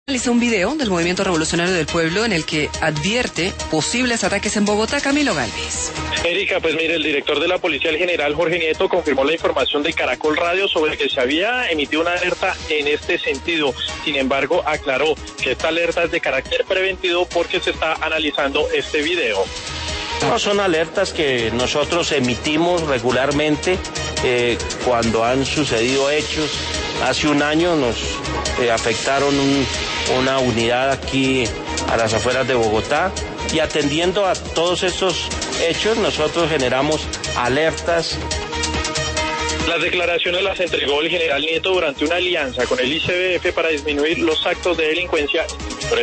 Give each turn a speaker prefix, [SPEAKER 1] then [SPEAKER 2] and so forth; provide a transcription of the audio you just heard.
[SPEAKER 1] Realizó un video del Movimiento Revolucionario del Pueblo en el que advierte posibles ataques en Bogotá. Camilo Galvez.
[SPEAKER 2] Erika, pues mire, el director de la Policía, el general Jorge Nieto, confirmó la información de Caracol Radio sobre que se había emitido una alerta en este sentido. Sin embargo, aclaró que esta alerta es de carácter preventivo porque se está analizando este video.
[SPEAKER 3] No, son alertas que nosotros emitimos regularmente cuando han sucedido hechos. Hace un año nos afectaron una unidad aquí a las afueras de Bogotá y atendiendo a todos estos hechos nosotros generamos alertas.
[SPEAKER 2] Las declaraciones las entregó el general Nieto durante una alianza con el ICBF para disminuir los actos de delincuencia.